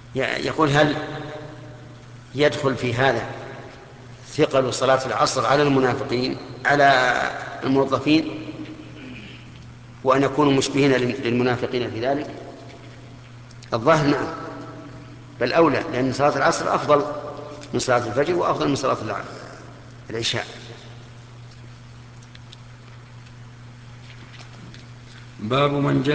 يقول هل يدخل في هذا ثقل صلاة العصر على المنافقين على الموظفين وأن يكونوا مشبهين للمنافقين في ذلك؟ الظاهر نعم، بل أولى، لأن صلاة العصر أفضل من صلاة الفجر وأفضل من صلاة العشاء. باب من